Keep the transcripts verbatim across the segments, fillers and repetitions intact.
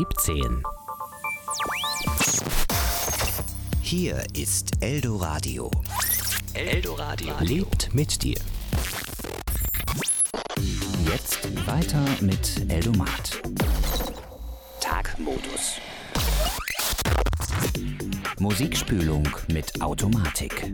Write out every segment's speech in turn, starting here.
siebzehn. Hier ist Eldoradio. Eldoradio lebt mit dir. Jetzt weiter mit Eldomat. Tagmodus. Musikspülung mit Automatik.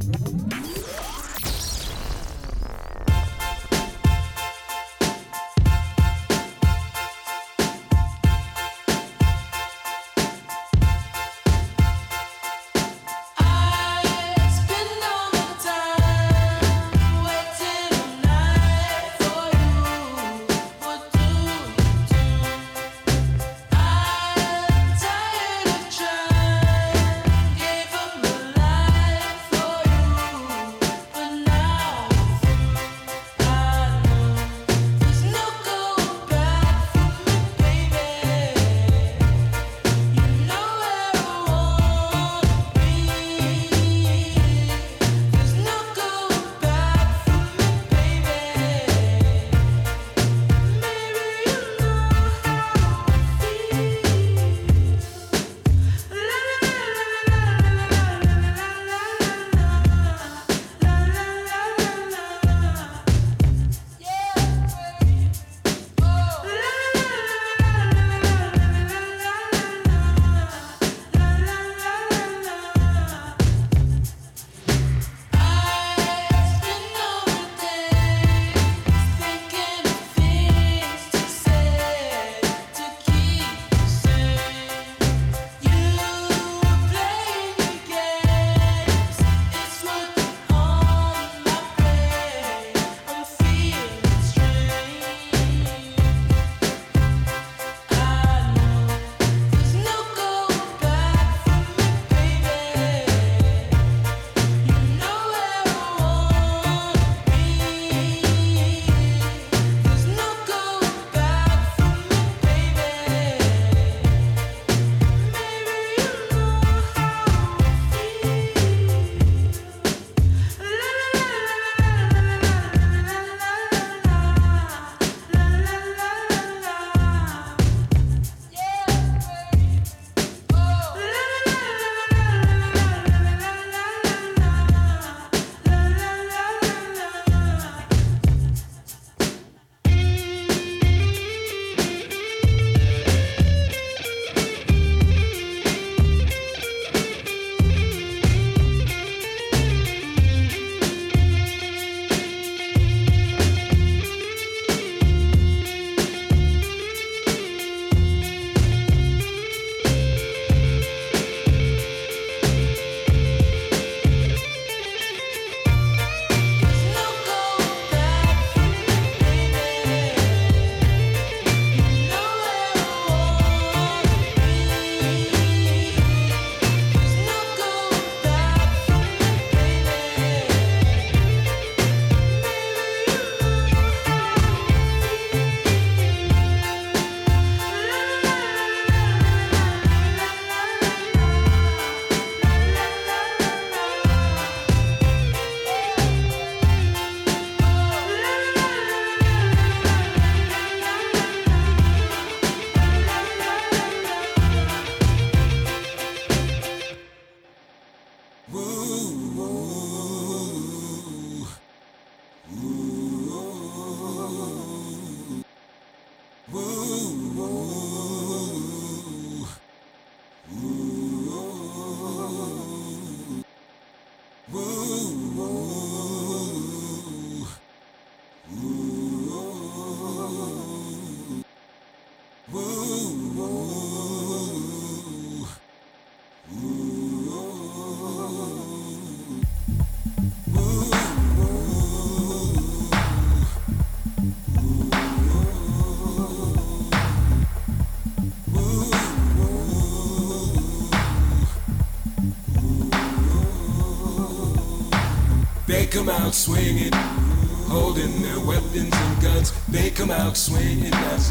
They come out swinging, holding their weapons and guns. They come out swinging as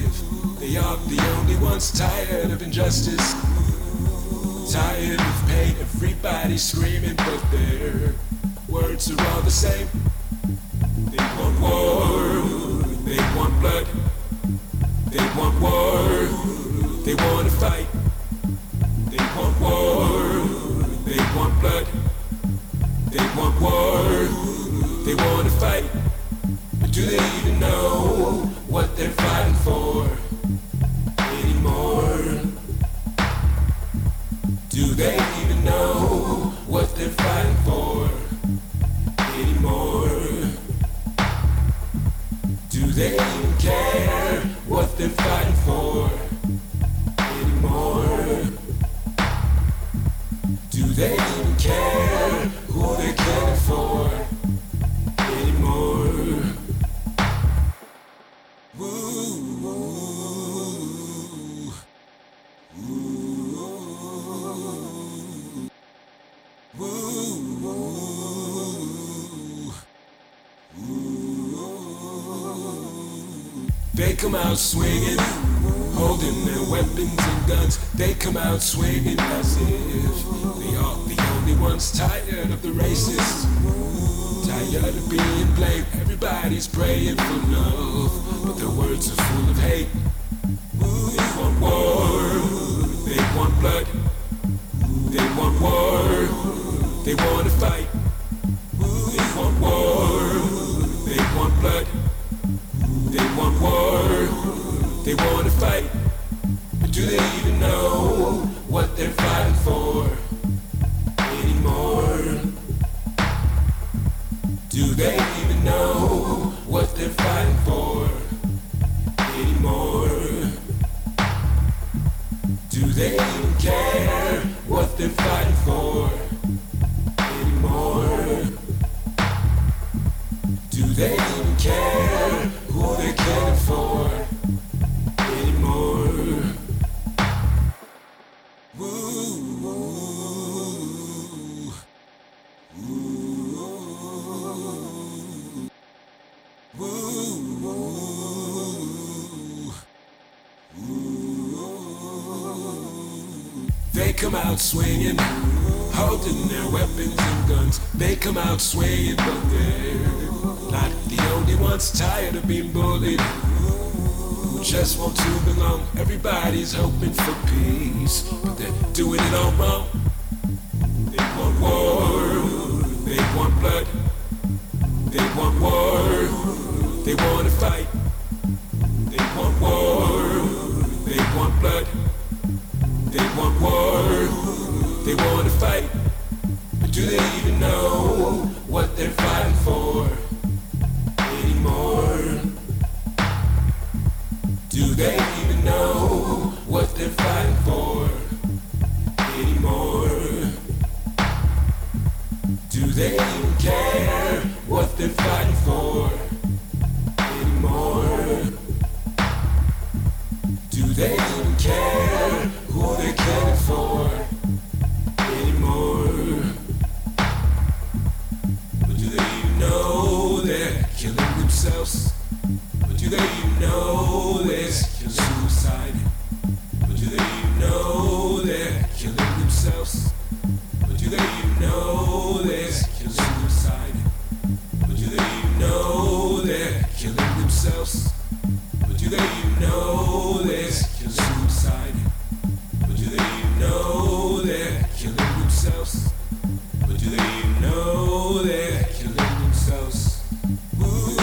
if they are the only ones. Tired of injustice, tired of pain. Everybody's screaming, but their words are all the same. They want war, they want blood, they want war. They wanna fight. They want war. They want blood. They want war. They wanna fight. But do they even know what they're fighting for anymore? Do they even know what they're fighting for anymore? Do they even care what they're fighting for anymore? Do they even care who they're caring for anymore? Ooh, ooh, ooh, ooh, ooh. They come out swinging, holding their weapons and guns. They come out swinging as if they are the only ones. Tired of the racists, tired of being blamed. Everybody's praying for love, but their words are full of hate. They want war, they want blood. They want war, they want to fight. They want war, they want blood. They want war, they want to fight. But do they even know what they're fighting for anymore? Do they even know what they're fighting for anymore? Do they even care what they're fighting for anymore? Do they even care who they're caring for anymore? Ooh, ooh, ooh, ooh, ooh. They come out swinging, holding their weapons and guns. They come out swinging, but they're not the only ones. Tired of being bullied, who just want to belong. Everybody's hoping for peace, but they're doing it all wrong. They want war, they want blood. They want war, they want to fight. They want war, they want blood. They want war, they want to fight. But do they even know what they're fighting for anymore? Do they even know what they're fighting for anymore? Do they even care what they're fighting for anymore? Do they even care who they're caring for anymore? But do they even know they're killing themselves? But do they even know there's suicide? But do they even know they're killing themselves? But do they even know there's suicide? But do they even know they're killing themselves? But do they even know there's suicide? But do they even know they're killing themselves? But do they even know they're killing themselves? Ooh,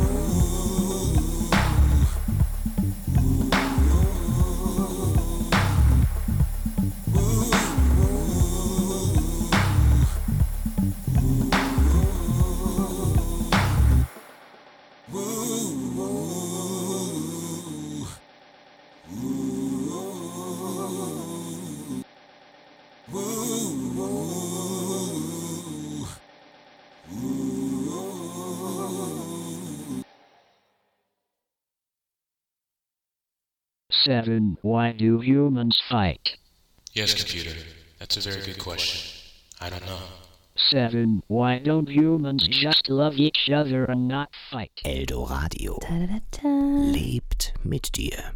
Seven. Why do humans fight? Yes, computer. That's a very good question. I don't know. Seven. Why don't humans just love each other and not fight? Eldoradio Ta-da-da-da. lebt mit dir.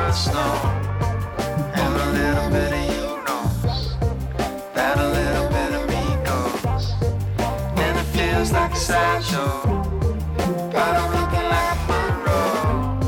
first know. And a little bit of you knows that a little bit of me goes. And it feels like a sideshow, but I'm looking like a Monroe.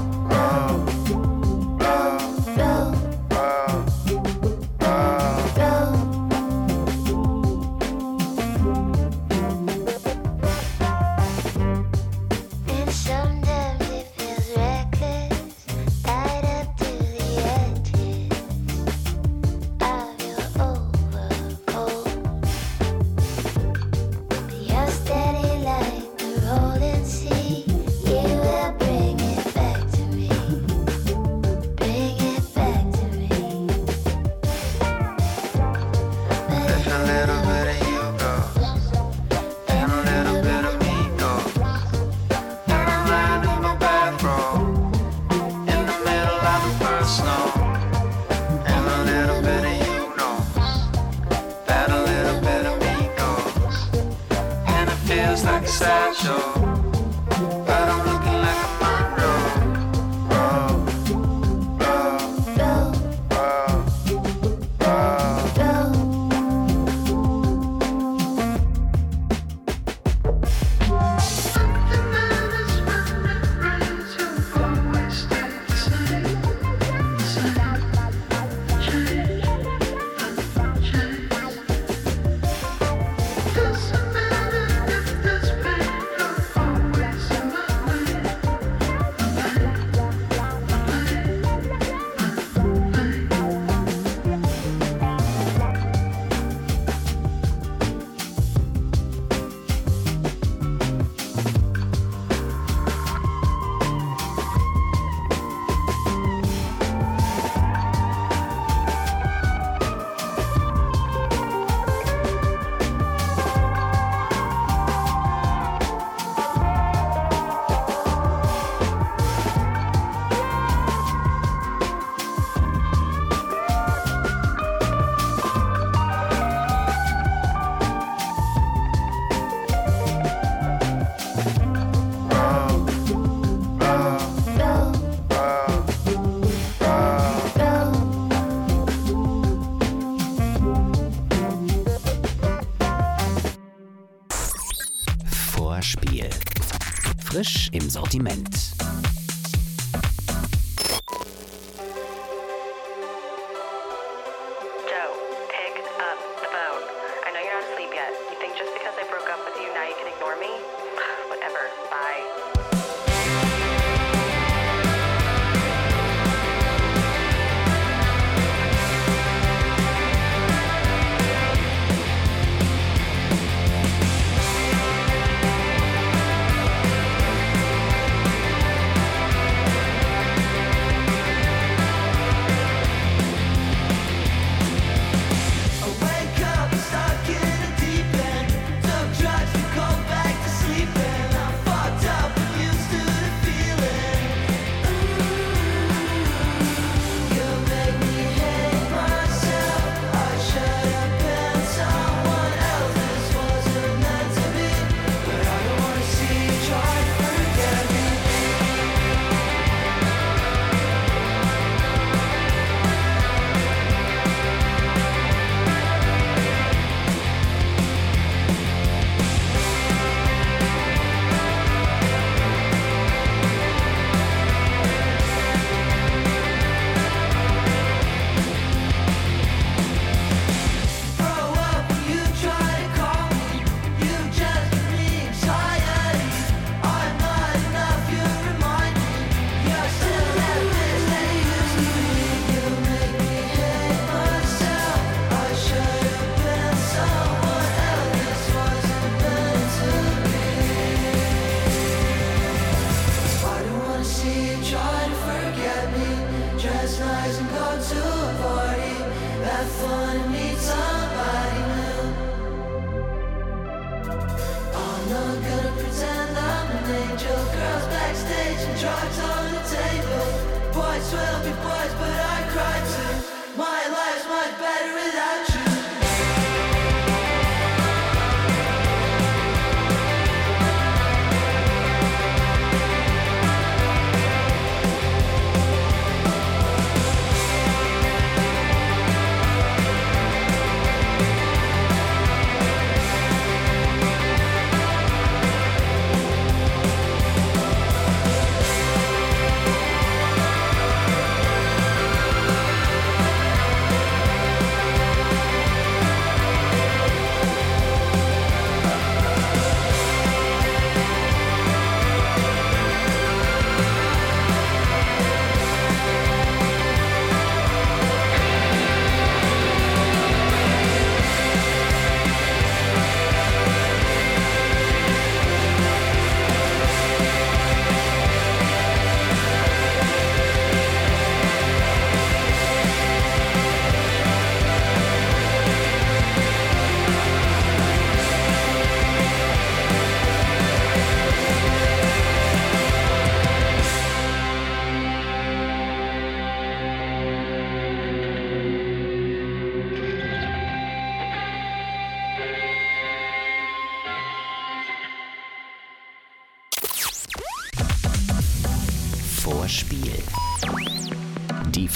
Frisch im Sortiment.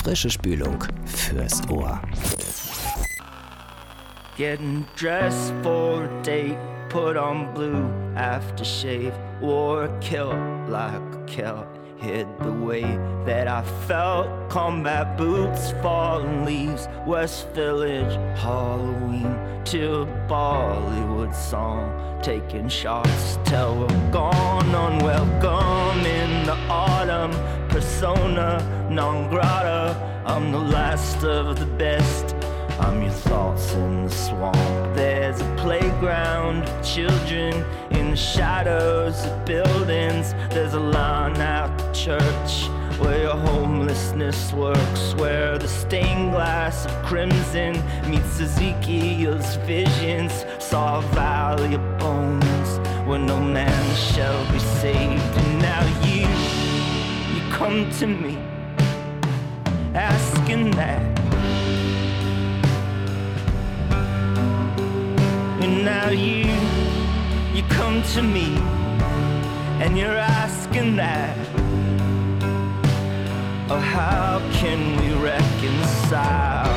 Frische Spülung fürs Ohr. Getting dressed for a date, put on blue aftershave, wore a kilt like a Celt, hid the way that I felt. Combat boots, fallen leaves, West Village, Halloween, to a Bollywood song, taking shots till we're gone. Unwelcome in the autumn, persona non grata, I'm the last of the best, I'm your thoughts in the swamp. There's a playground of children in the shadows of buildings. There's a line out to church where your homelessness works, where the stained glass of crimson meets Ezekiel's visions. Saw a valley of bones where no man shall be saved. And now you, you come to me asking that. And now you, you come to me and you're asking that. Oh, how can we reconcile?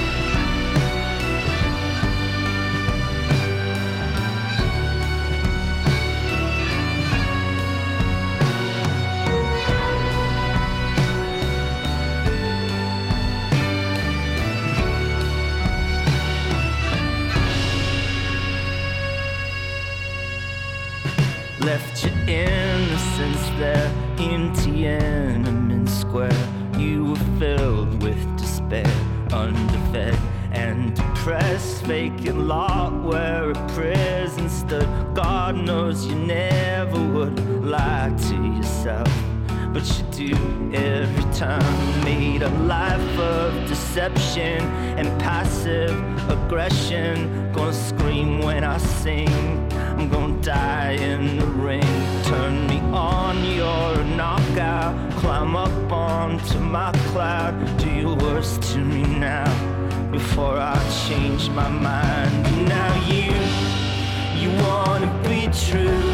Left your innocence there in Tiananmen Square. You were filled with despair, underfed and depressed. Vacant lot where a prison stood. God knows you never would lie to yourself, but you do every time. Made a life of deception and passive aggression. Gonna scream when I sing, I'm gonna die in the ring. Turn me on, you're a knockout. Climb up onto my cloud. Do your worst to me now before I change my mind. Now you, you wanna be true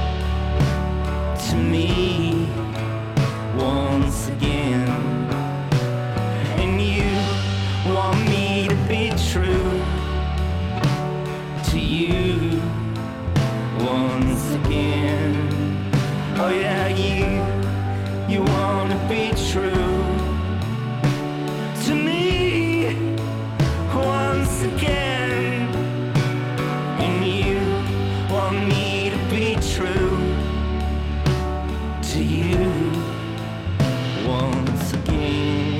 to me once again. And you want me to be true to you once again. Oh yeah, you, you wanna be true to me once again. And you want me to be true to you once again.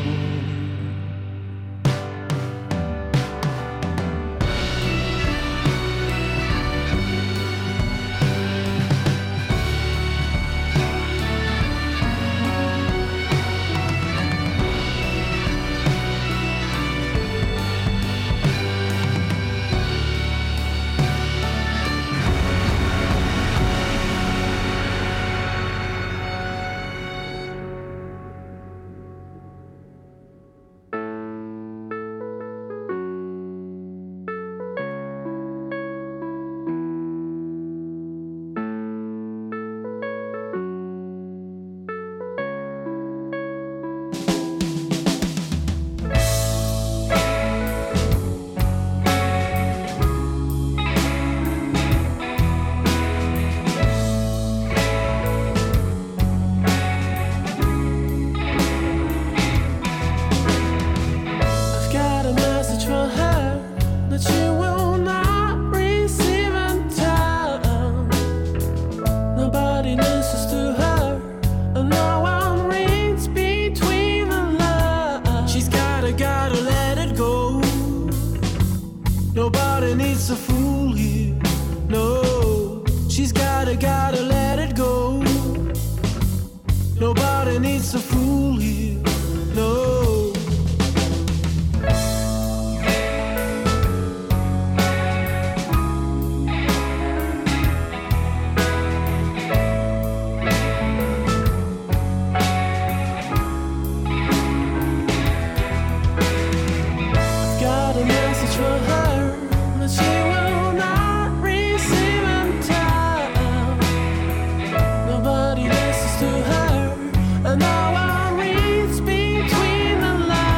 Nobody listens to her, and now I read between the lines.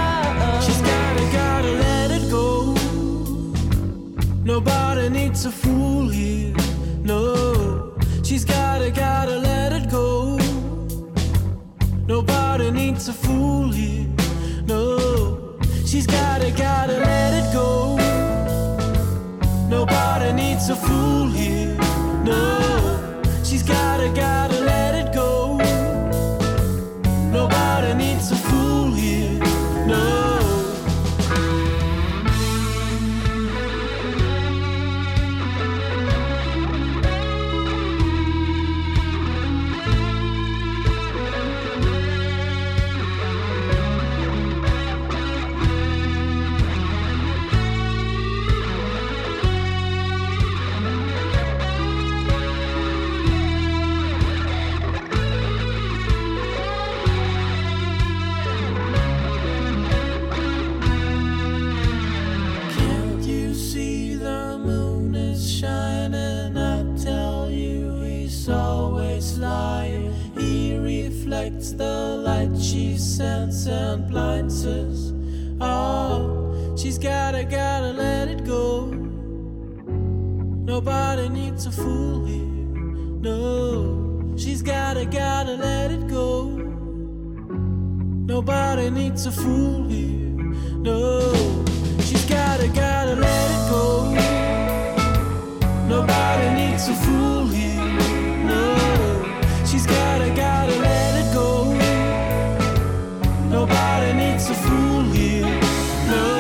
She's gotta, gotta let it go. Nobody needs a fool here, no. She's gotta, gotta let it go. Nobody needs a fool here, no. The light she sends and blinds us. Oh, she's gotta, gotta let it go. Nobody needs a fool here, no. She's gotta, gotta let it go. Nobody needs a fool here, no. She's gotta, gotta let it go. Nobody needs a fool here, no. She's gotta, gotta let it go. Nobody needs a fool here, no.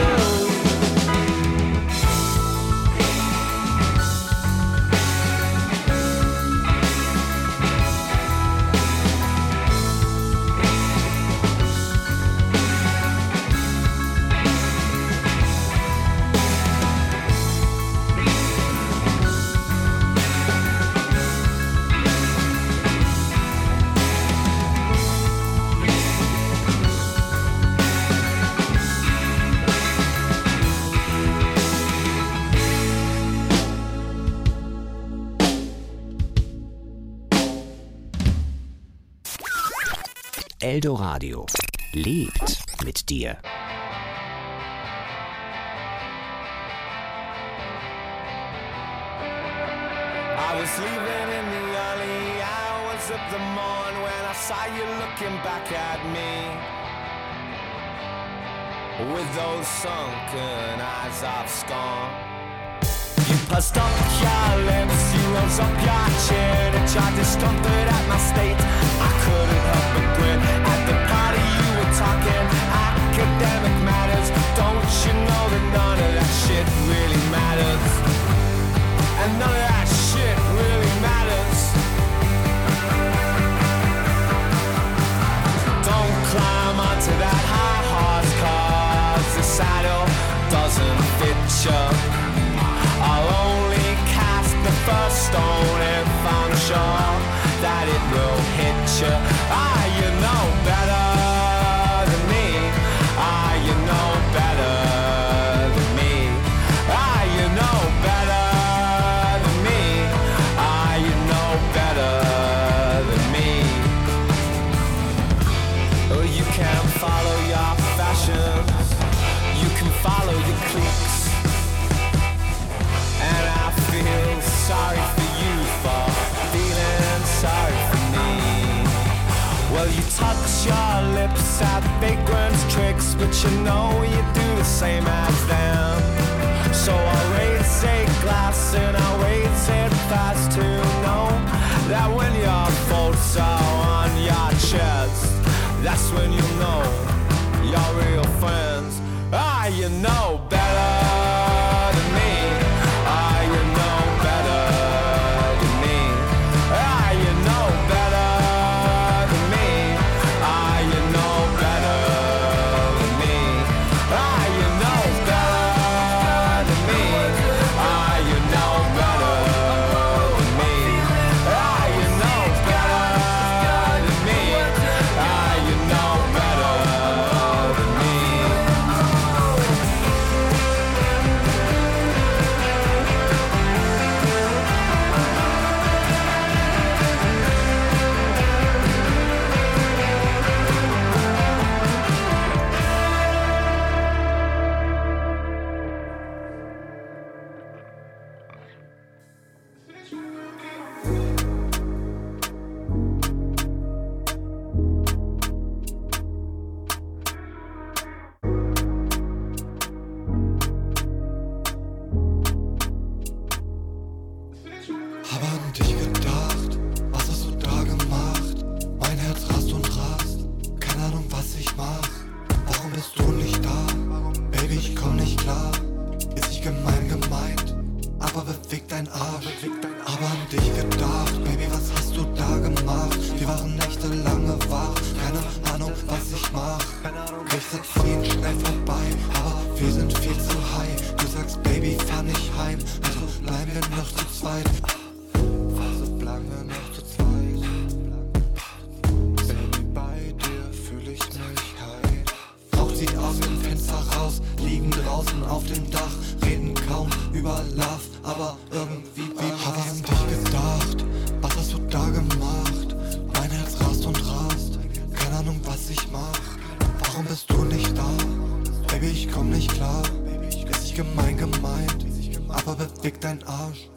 Eldoradio lebt mit dir. I was leaving in the early hours of the morn when I saw you looking back at me with those sunken eyes of scorn. You pursed up your lips, you rose up your chin and tried to discomfort at my state. I couldn't help but grin. At the party you were talking academic matters. Don't you know that none of that shit really matters? And none of that shit really matters. Don't climb onto that high horse, cause the saddle doesn't fit you. I'll only cast the first stone if I'm sure that it will hit you. Ah, you know better than me. Ah, you know better than me. Ah, you know better than me. Ah, you know better than me. Oh, you can follow your fashions. You can follow your cliques. And I feel sorry for you for feeling sorry for me. Well, you touch your lips at vagrant's tricks, but you know you do the same as them. So I'll raise a glass and I'll raise it fast to know that when your faults are on your chest, that's when you know you're real friends. Ah, you know better than me. Ah, you know better than me. Ah, you know better than me. Ah, you know better than me. Ah, you know better than me. Ah, you know better than me. Ah, you know better than me. Ah, you know better than me. dein Arsch, aber an dich gedacht. Baby, was hast du da gemacht? Wir waren nächtelange wach, keine Ahnung, was ich mach. Kriegst vorhin schnell vorbei, aber wir sind viel zu high. Du sagst, Baby, fahr nicht heim, also bleiben wir noch zu zweit. Also bleiben wir noch zu zweit. Baby, bei dir fühl ich mich high. Rauch zieht aus dem Fenster raus, liegen draußen auf dem Dach, reden kaum über Love, aber irgendwie hab ich an dich gedacht. Was hast du da gemacht? Mein Herz rast und rast, keine Ahnung, was ich mach. Warum bist du nicht da? Baby, ich komm nicht klar. Ist nicht gemein gemeint, aber bewegt dein Arsch.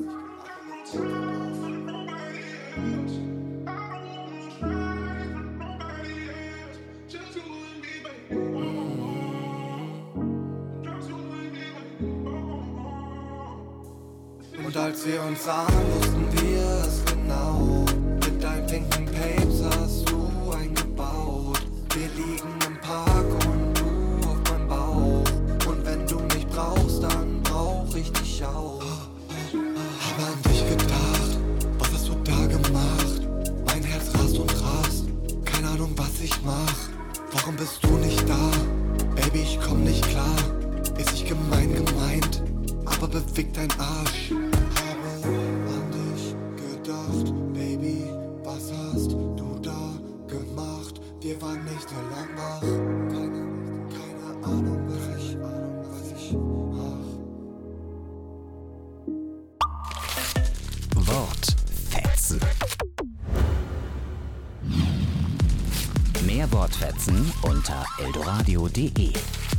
Und als wir uns sahen, wussten wir es genau. Mit deinen pinken Papes hast du eingebaut. Wir liegen im Park und du auf meinem Bauch. Und wenn du mich brauchst, dann brauch ich dich auch. Hab an dich gedacht, was hast du da gemacht? Mein Herz rast und rast, keine Ahnung, was ich mach. Warum bist du nicht da? Baby, ich komm nicht klar. Ist nicht gemein gemeint, aber bewegt dein Arsch. Habe an dich gedacht, Baby, was hast du da gemacht? Wir waren nächtelang wach, keine, keine Ahnung, was ich, was ich mach. Wortfetzen. Mehr Wortfetzen unter eldoradio punkt de.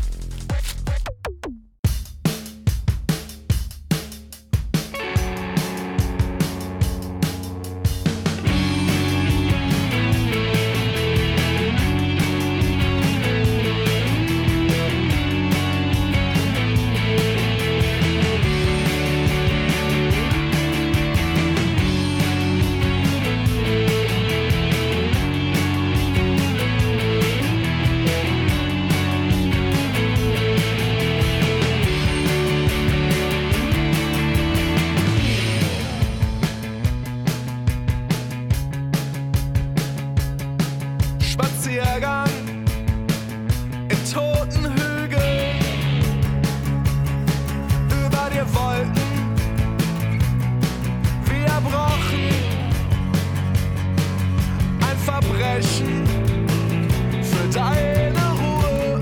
Spaziergang in toten Hügeln, über dir Wolken wie erbrochen, ein Verbrechen für deine Ruhe,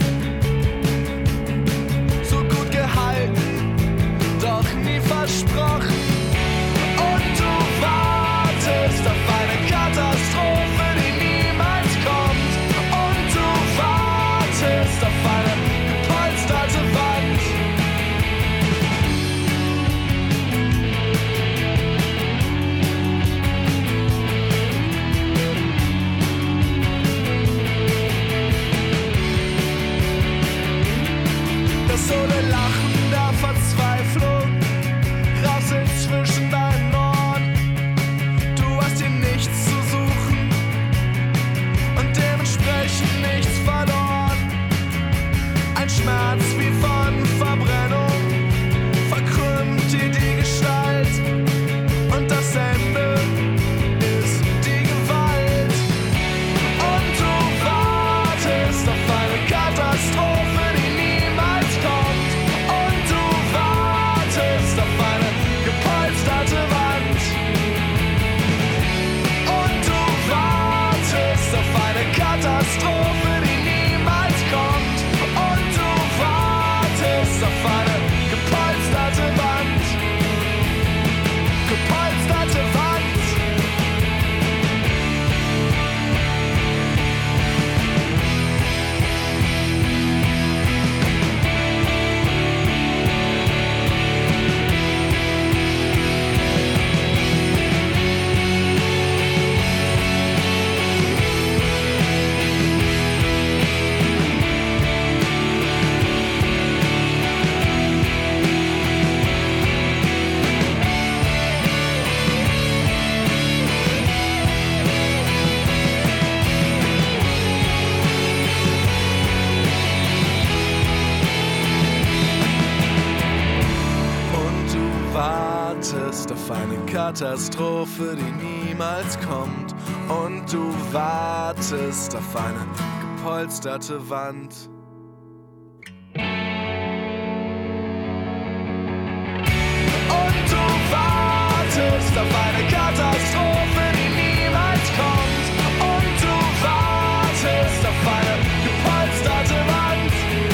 so gut gehalten, doch nie versprochen. Und du wartest auf eine Katastrophe, die niemals kommt. Und du wartest auf eine gepolsterte Wand. Das ohne Lachen der Verzweiflung rasselt zwischen deinen Ohren. Du hast hier nichts zu suchen und dementsprechend nichts verloren. Ein Schmerz wie von Verbrennung verkrümmt dir die Gestalt und das Ende ist die Gewalt. Und du wartest auf eine Katastrophe, die niemals kommt. Und du wartest wartest auf eine Katastrophe, die niemals kommt. Und du wartest auf eine gepolsterte Wand. Und du wartest auf eine Katastrophe, die niemals kommt. Und du wartest auf eine gepolsterte Wand.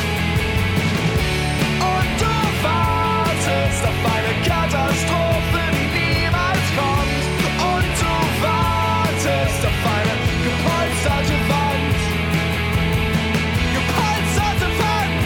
Und du wartest auf eine Katastrophe, die niemals kommt. Und du wartest auf eine gepolsterte Wand. Gepolsterte Wand.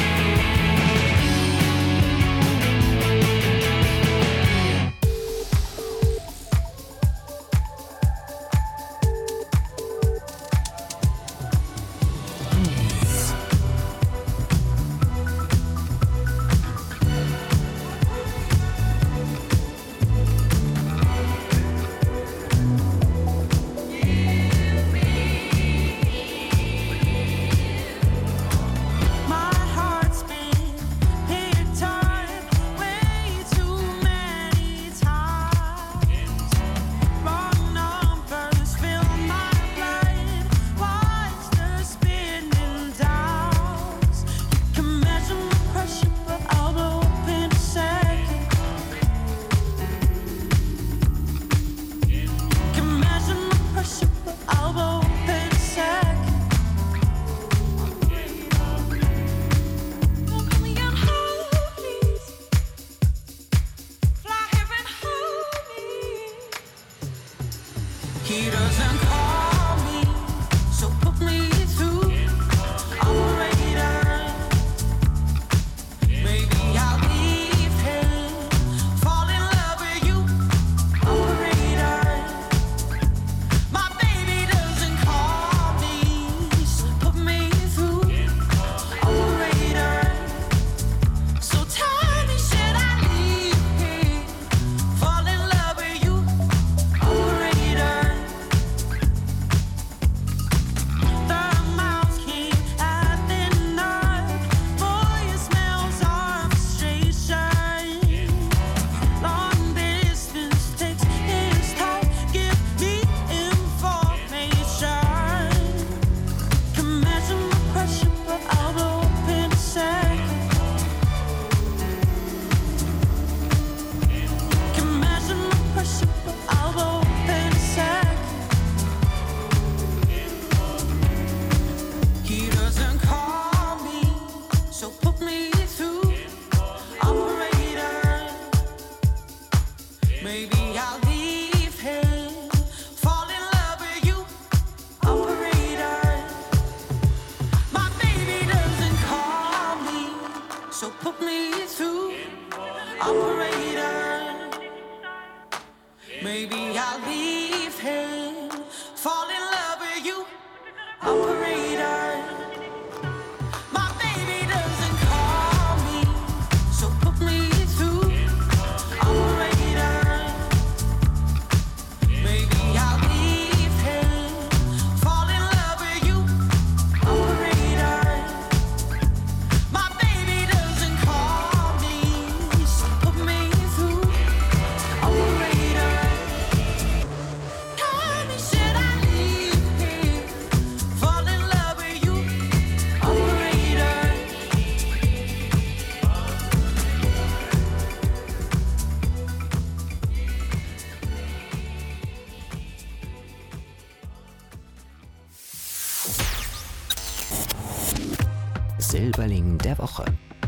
Silberling der Woche.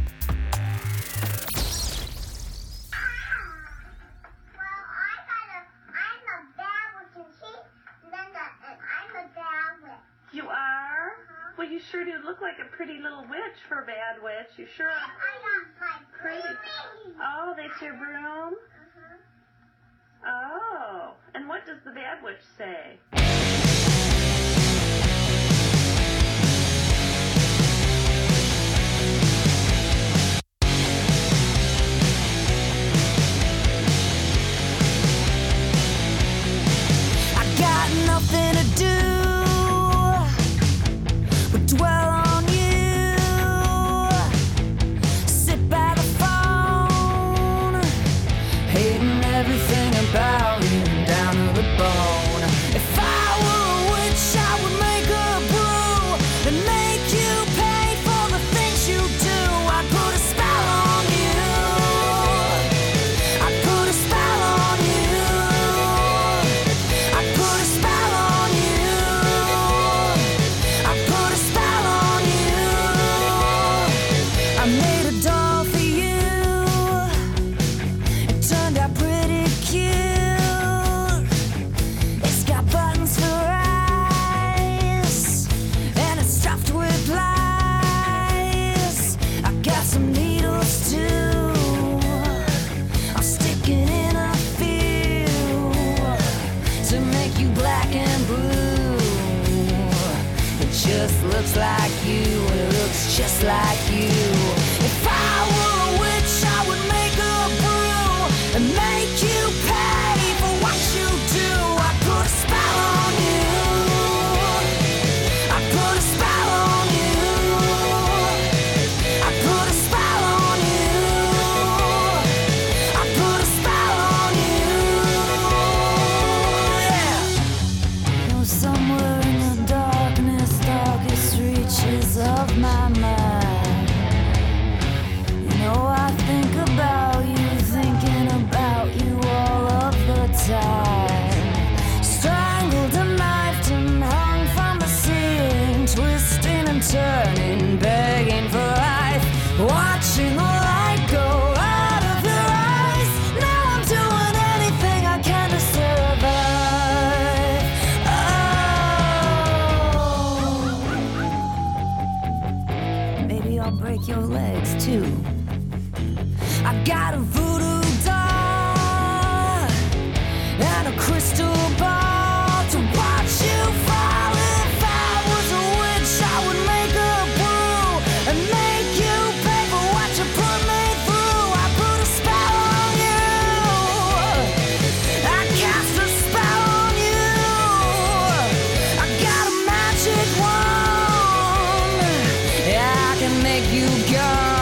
You are? Well, you sure do look like a pretty little witch for a bad witch. You sure are pretty. Oh, that's your broom? Oh, and what does the bad witch say? Nothing to do but dwell on you. Sit by the phone, hating too. I got a voodoo doll and a crystal ball to watch you fall. If I was a witch, I would make a brew and make you pay for what you put me through. I put a spell on you. I cast a spell on you. I got a magic wand. Yeah, I can make you gone.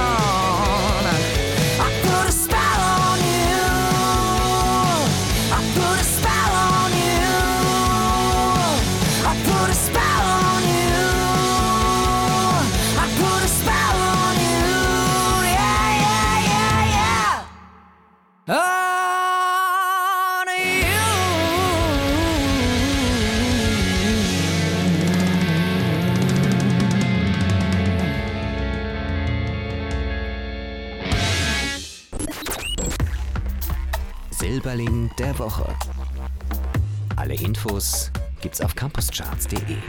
Silberling der Woche. Alle Infos gibt's auf campuscharts punkt de.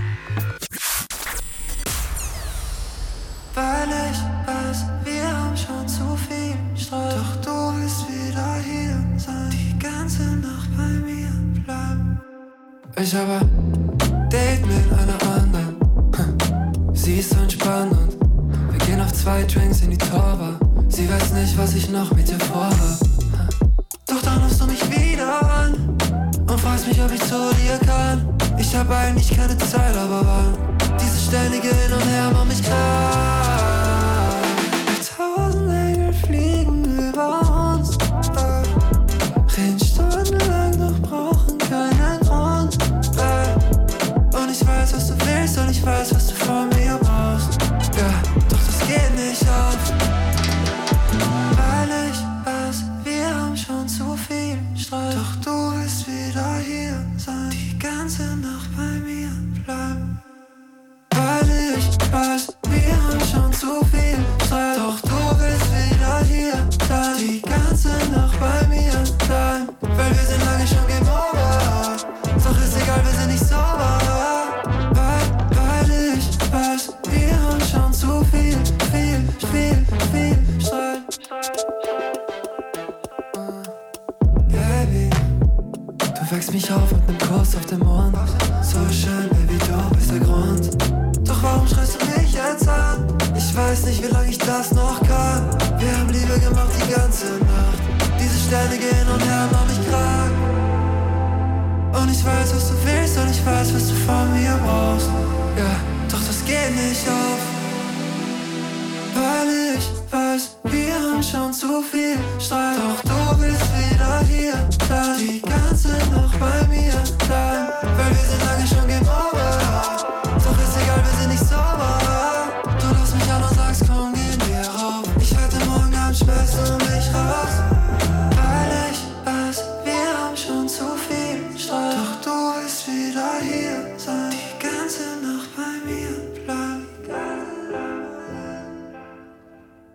Weil ich weiß, wir haben schon zu viel Streit. Doch du willst wieder hier sein, die ganze Nacht bei mir bleiben. Ich habe ein Date mit einer anderen. Sie ist so entspannt und wir gehen auf zwei Drinks in die Torbar. Sie weiß nicht, was ich noch mit ihr vorhabe. Doch dann rufst du mich wieder an und fragst mich, ob ich zu dir kann. Ich hab eigentlich keine Zeit, aber wann? Dieses ständige Hin und Her macht mich klar. Tausend Engel fliegen über uns, äh, reden stundenlang, doch brauchen keinen Grund. Äh, und ich weiß, was du willst und ich weiß, was du von mir brauchst. Ja, doch das geht nicht auf. Weil ich weiß, wir haben schon zu viel Streit. Doch du willst wieder hier sein, die ganze Nacht bei mir bleiben. Weil ich weiß, wir haben schon zu viel Streit. Doch du willst wieder hier sein, die ganze Nacht bei mir bleiben. Weil wir sind lange schon Game Over. Doch ist egal, wir sind nicht sauber. Weil, weil ich weiß, wir haben schon zu viel, viel, viel, viel Streit. Baby, du wächst mich auf mit nem Kuss auf den Mund. So schön, Baby, du bist der Grund. Doch warum schreist du mich jetzt an? Ich weiß nicht, wie lange ich das noch kann. Wir haben Liebe gemacht die ganze Nacht. Diese ständige Hin und Her macht mich krank. Und ich weiß, was du willst und ich weiß, was du von mir brauchst. Ja, doch das geht nicht auf. Weil ich weiß, wir haben schon zu viel Streit. Doch du willst wieder hier sein, die ganze Nacht bei mir bleiben. Weil wir sind lange schon Game Over. Doch ist egal, wir sind nicht sauber. Du lass mich an und sagst, komm, gehen wir rauf. Ich halte morgen Abend schmeißt du mich raus. Weil ich weiß, wir haben schon zu viel Streit. Doch du willst wieder hier sein, die ganze Nacht bei mir bleiben.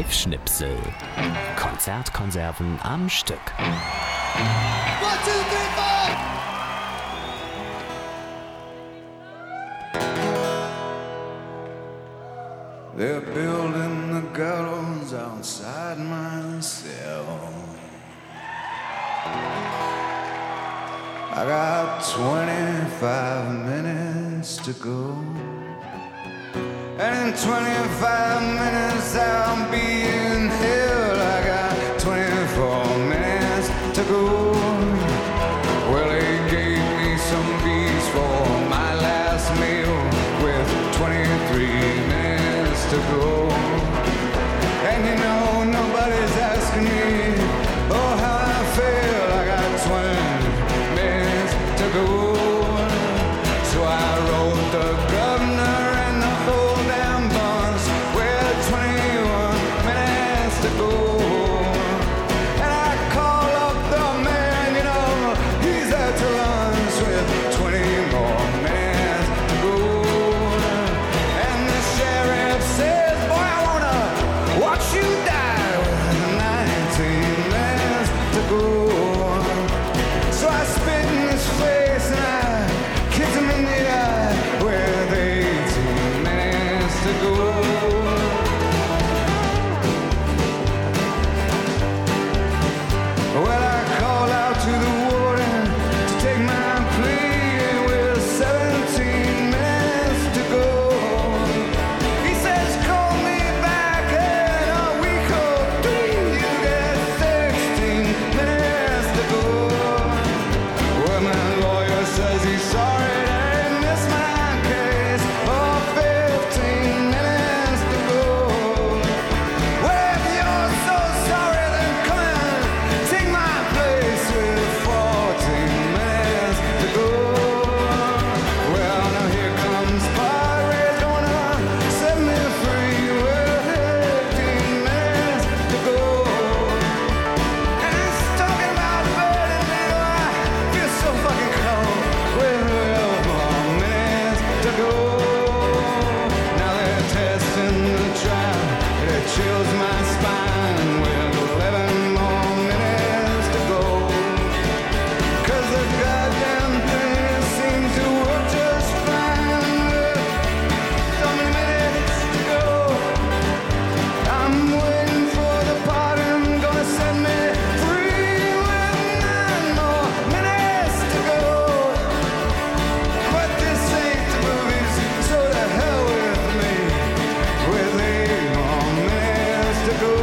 Live-Schnipsel. Konzertkonserven am Stück. One, two, three, four! They're building the gallows outside my cell. I got twenty-five minutes to go. And in twenty-five minutes I'll be in hell. I got twenty-four minutes to go. Well, they gave me some bees for my last meal with twenty-three minutes to go. And you know nobody's asking me, oh, how I feel. I got twenty minutes to go. So I wrote the governor and the whole damn bunch with twenty-one minutes to go. And I call up the man, you know, he's at lunch with twenty more minutes to go. And the sheriff says, boy, I wanna watch you die with nineteen minutes to go. So I spit in his face and I kicked him in the eye with eighteen minutes to go. Well, I called out to the warden to take my plea with seventeen minutes to go. He says, call me back in a week or three. You get sixteen minutes to go. Well, my lawyer says he's sorry that he missed my case. Oh, fifteen minutes to go. Well, if you're so sorry, then come and take my place with fourteen minutes to go. Well, now here comes Padre, gonna set me free with fifteen minutes to go. And he's talking about burning me, I feel so fucking cold with twelve more minutes to go. Now they're testing the trial, it chills my spine with eleven more minutes to go. Cause the goddamn thing seems to work just fine with so many minutes to go. I'm waiting for the pardon, gonna set me free with nine more minutes to go. But this ain't the movies, so to hell with me, with eight more minutes to go.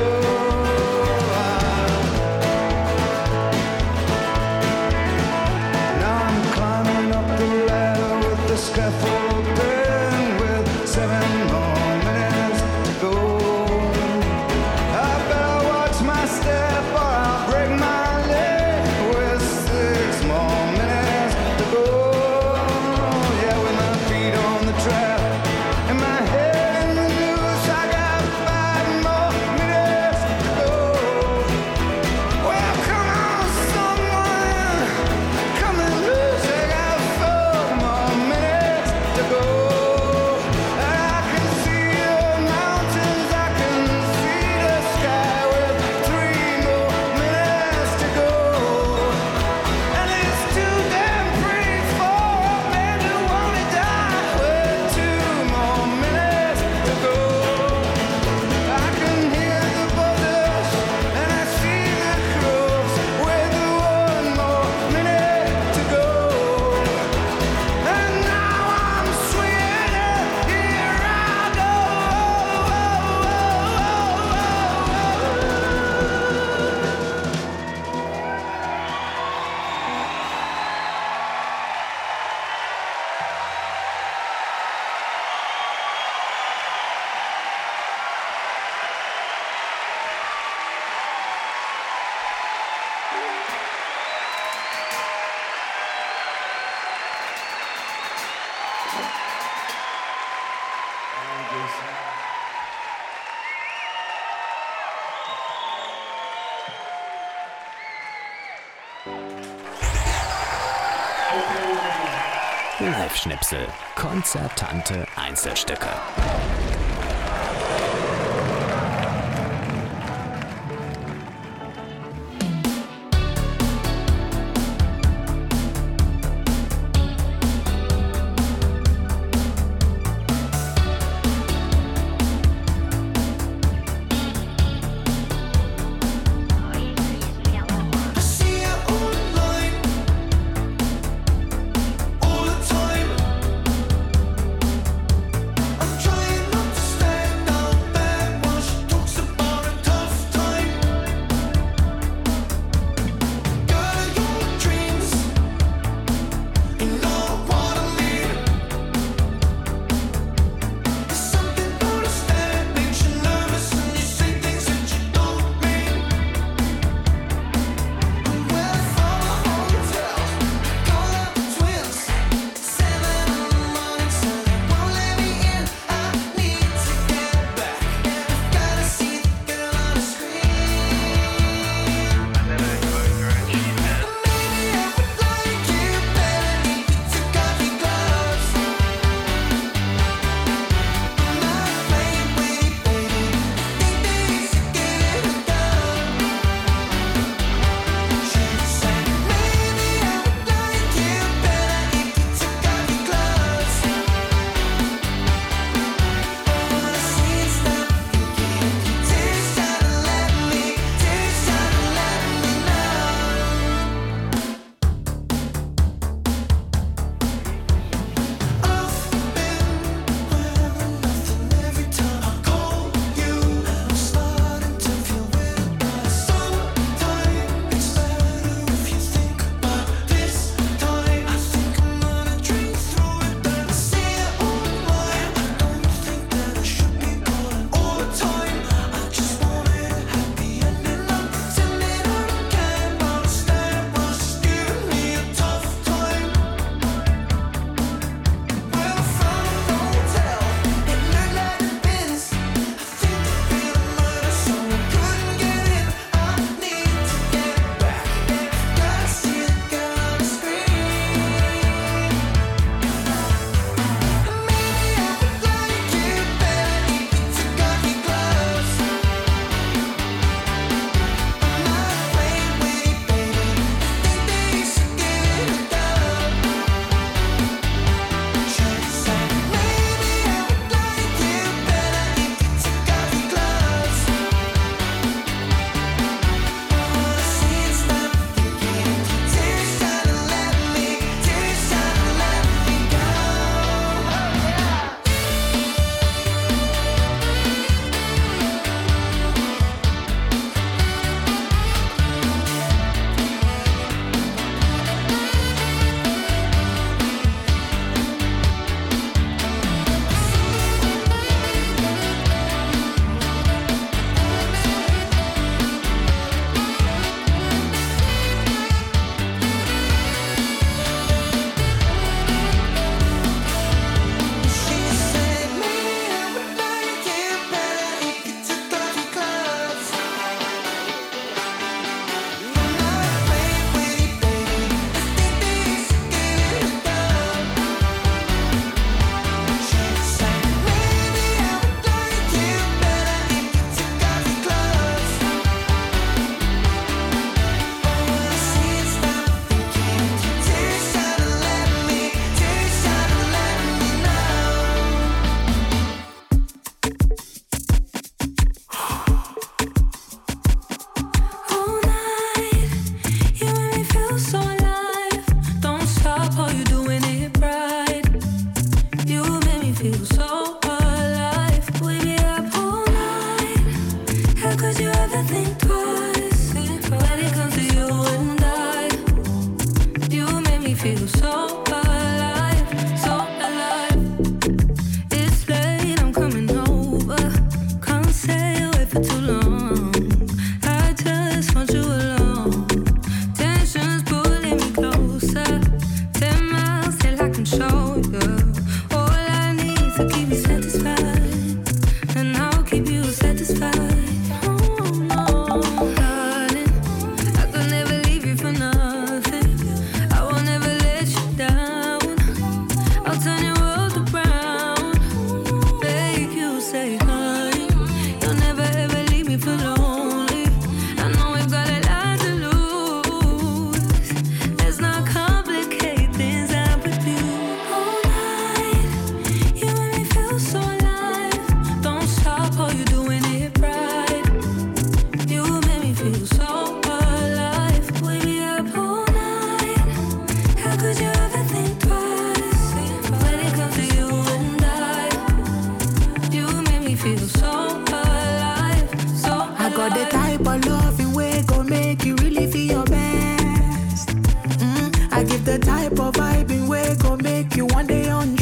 Now I'm climbing up the ladder with the scaffolding with seven more minutes to go. I better watch my step or I'll break my leg with six more minutes to go. Yeah, with my feet on the trap and my head in the noose, I got five more minutes to go. Well, come on, someone, come and lose. I got four more minutes to go. And I can see the mountains, I can see the sky with three more minutes to go. And it's too damn pretty for a man to wanna die with two more minutes to go. I can hear the buzzers and I see the crows with one more minute to go. And now I'm swinging it, here I go. Live-Schnipsel. Konzertante Einzelstücke. feel so